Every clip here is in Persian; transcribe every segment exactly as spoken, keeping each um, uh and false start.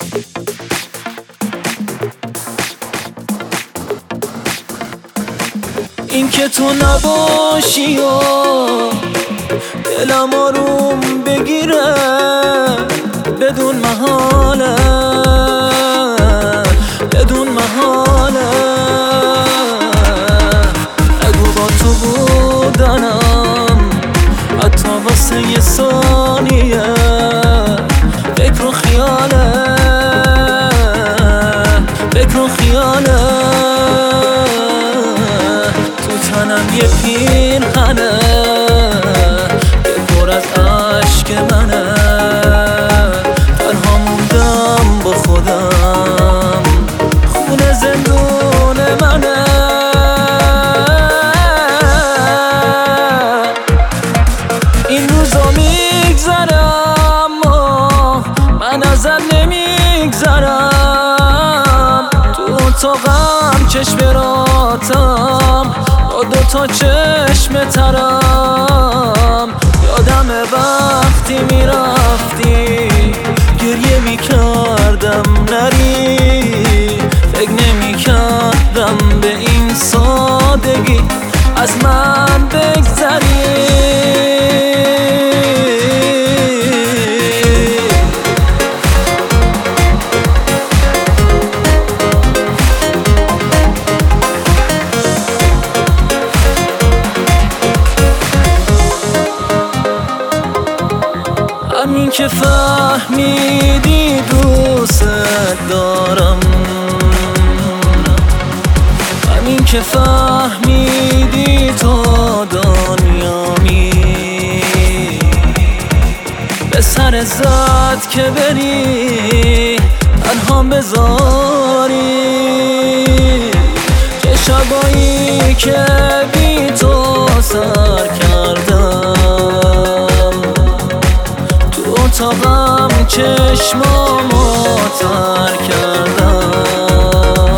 این که تو نباشی و دلم آروم بگیره بدون محاله، بدون محاله. اگه با تو بودنم حتی واسه یه ثانیه فکر و خیاله، فکر و خیاله. تنم یه پیرهنه که پر از عشق منه، تنها موندم با خودم، خونه زندون منه. این روزا میگذره اما من ازت نمیگذرم، تو اتاقم چشم راتم دو تا چشم ترم. یادم وقتی میرفتی گریه میکردم نری، فکر نمیکردم به این سادگی از من بگذری. همین که فهمیدی دوست دارم، همین که فهمیدی تو دنیامی، به سر زد که بری تنها بذاری، چه شبایی که بی تو سر کردم، اتاقم چشمامو تر کردم.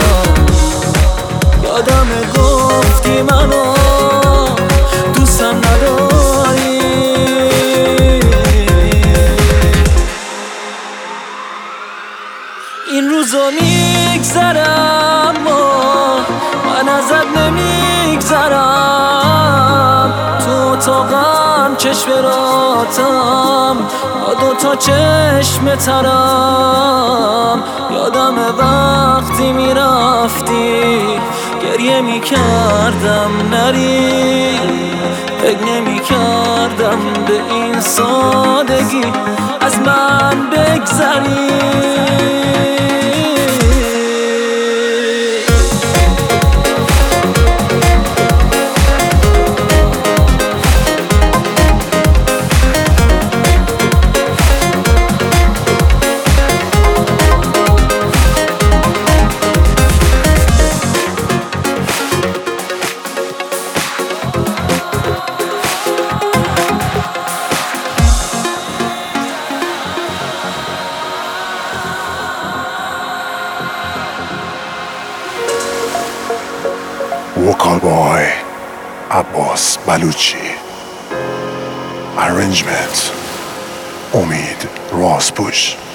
یادم گفتی منو دوستم نداری، این روزا میگذرم اما من ازت نمیگذرم، تو اتاقم چشم راتم دو تا چشم ترم. یادم وقتی میرفتی گریه میکردم نری، فکر نمیکردم به این سادگی از من بگذری. Vocal boy Abbas Baluchi. Arrangement Omid Rospush.